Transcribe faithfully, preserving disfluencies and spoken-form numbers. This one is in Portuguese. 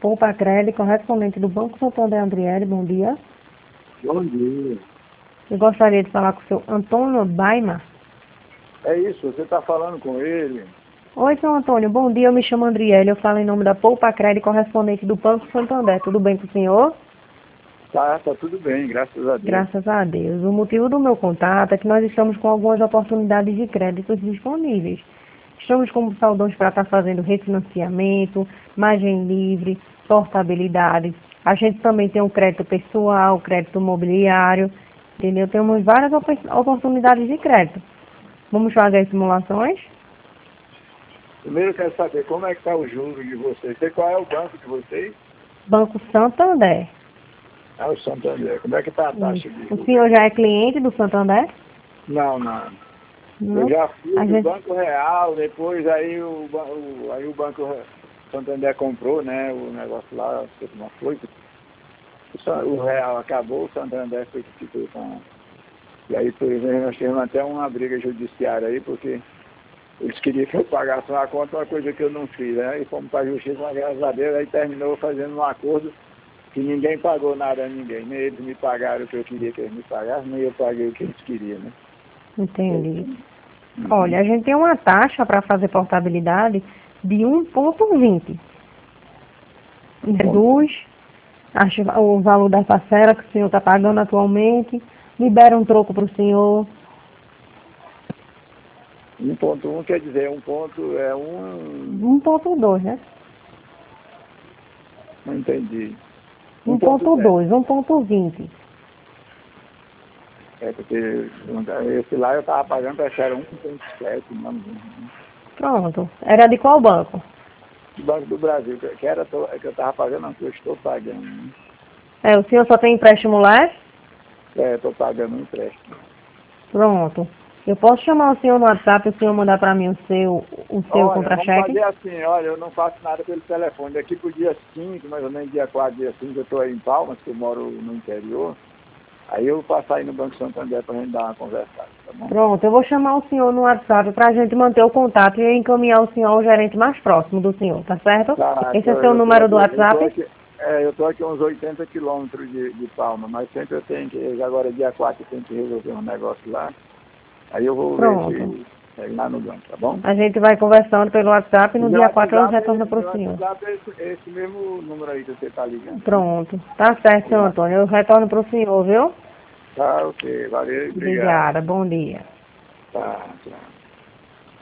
Poupa Crédito, correspondente do Banco Santander Andriele, bom dia. Bom dia. Eu gostaria de falar com o seu Antônio Baima. É isso, você está falando com ele? Oi, seu Antônio, bom dia, eu me chamo Andriele, eu falo em nome da Poupa Crédito, correspondente do Banco Santander. Tudo bem com o senhor? Tá, tá tudo bem, graças a Deus. Graças a Deus. O motivo do meu contato é que nós estamos com algumas oportunidades de créditos disponíveis. Estamos com saldões para estar fazendo refinanciamento, margem livre, portabilidade. A gente também tem um crédito pessoal, crédito mobiliário, entendeu? Temos várias op oportunidades de crédito. Vamos fazer as simulações? Primeiro eu quero saber como é que está o juro de vocês. Sei qual é o banco de vocês? Banco Santander. Ah, o Santander. Como é que está a taxa de juros? O senhor já é cliente do Santander? Não, não. Não. Eu já fui A do gente... Banco Real, depois aí o, o, aí o Banco Santander comprou, né, o negócio lá, sei como foi. O Real acabou, o Santander foi que ficou com... E aí, por exemplo, nós tivemos até uma briga judiciária aí, porque eles queriam que eu pagasse uma conta, uma coisa que eu não fiz, né? E fomos para a justiça, mas graças a Deus, aí terminou fazendo um acordo que ninguém pagou nada a ninguém. Nem eles me pagaram o que eu queria que eles me pagassem, nem eu paguei o que eles queriam, né? Entendi. Uhum. Olha, a gente tem uma taxa para fazer portabilidade de um ponto vinte. Reduz acho, o valor da parcela que o senhor está pagando atualmente, libera um troco para o senhor. um ponto um quer dizer, um ponto é um... um ponto dois, né? Não entendi. um ponto dois, um ponto vinte. É, porque esse lá eu estava pagando, acho que era um ponto sete, não, não. Pronto. Era de qual banco? Do Banco do Brasil, que era que eu estava pagando, não, que eu estou pagando. Né? É, o senhor só tem empréstimo lá? É, estou pagando um empréstimo. Pronto. Eu posso chamar o senhor no WhatsApp, o senhor mandar para mim o seu, o seu Olha, vamos contra-cheque? fazer assim, olha, eu não faço nada pelo telefone. Daqui para o dia cinco, mais ou menos dia quatro, dia cinco, eu estou aí em Palmas, que eu moro no interior. Aí eu vou passar aí no Banco Santander para a gente dar uma conversada, tá bom? Pronto, eu vou chamar o senhor no WhatsApp para a gente manter o contato e encaminhar o senhor ao gerente mais próximo do senhor, tá certo? Tá, Esse é eu, seu eu tô número aqui, do eu tô WhatsApp? aqui, é, eu estou aqui uns oitenta quilômetros de, de Palma, mas sempre eu tenho que, agora dia quatro eu tenho que resolver um negócio lá. Aí eu vou Pronto. ver se é lá no banco, tá bom? A gente vai conversando pelo WhatsApp e no Meu dia quatro eu WhatsApp, retorno para meu o senhor. WhatsApp é esse, esse mesmo número aí que você está ligando. Pronto. Tá certo, senhor Antônio. Eu retorno para o senhor, viu? Tá, ok. Valeu e obrigado. Obrigada. Bom dia. Tá, tchau.